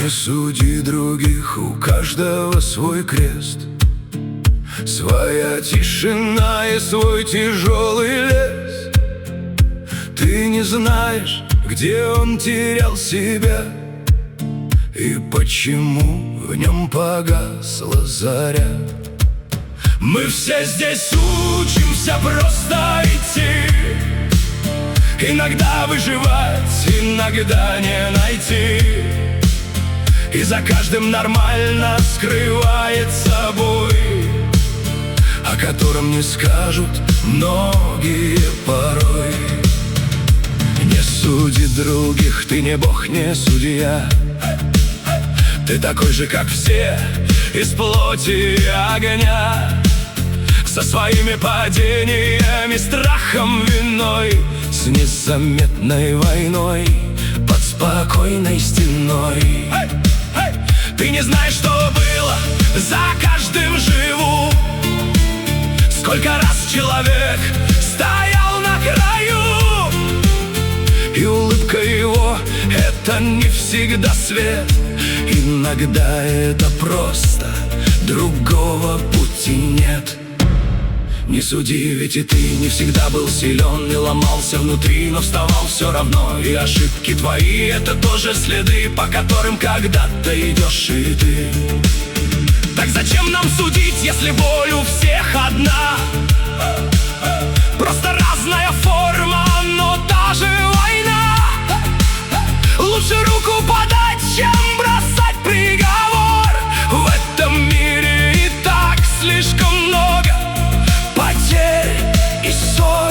Не суди других, у каждого свой крест, своя тишина и свой тяжелый лес. Ты не знаешь, где он терял себя и почему в нем погасла заря. Мы все здесь учимся просто идти, иногда выживать, иногда не найти. И за каждым нормально скрывается бой, о котором не скажут многие порой. Не суди других, ты не бог, не судья. Ты такой же, как все, из плоти и огня, со своими падениями, страхом, виной, с незаметной войной под спокойной стеной. Ты не знаешь, что было, за каждым живу. Сколько раз человек стоял на краю, и улыбка его — это не всегда свет. Иногда это просто другого пути нет. Не суди, ведь и ты не всегда был силен и ломался внутри, но вставал все равно. И ошибки твои — это тоже следы, по которым когда-то идешь и ты. Так зачем нам судить, если боль у всех одна? Просто разная форма, но та же война. Лучше руку подать, чем бросать приговор. В этом мире и так слишком много потерь и ссор.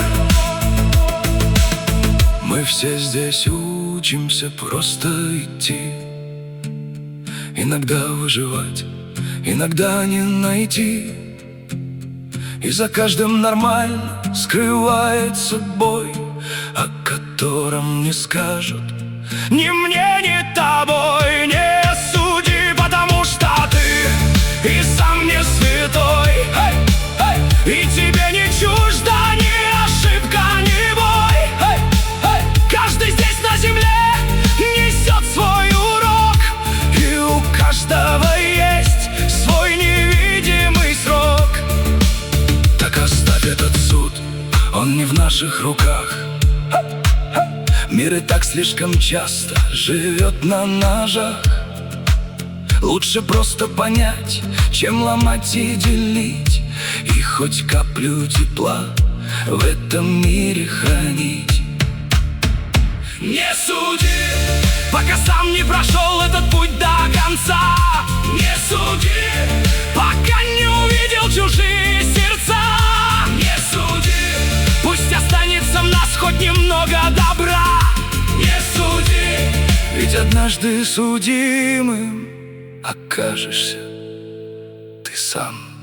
Мы все здесь учимся просто идти, иногда выживать, иногда не найти. И за каждым нормально скрывается бой, о котором не скажут ни мне, ни тобой. Не суди, потому что ты и сам не святой, и тебе не чужда ни ошибка, ни бой. Каждый здесь на земле несет свой урок, и у каждого есть свой невидимый срок. Так оставь этот суд, он не в наших руках. Мир и так слишком часто живет на ножах. Лучше просто понять, чем ломать и делить, и хоть каплю тепла в этом мире хранить. Не суди, пока сам не прошел этот путь до конца. Не суди, пока не увидел чужие сердца. Не суди, пусть останется в нас хоть немного добра. Не суди, ведь однажды судимым окажешься ты сам.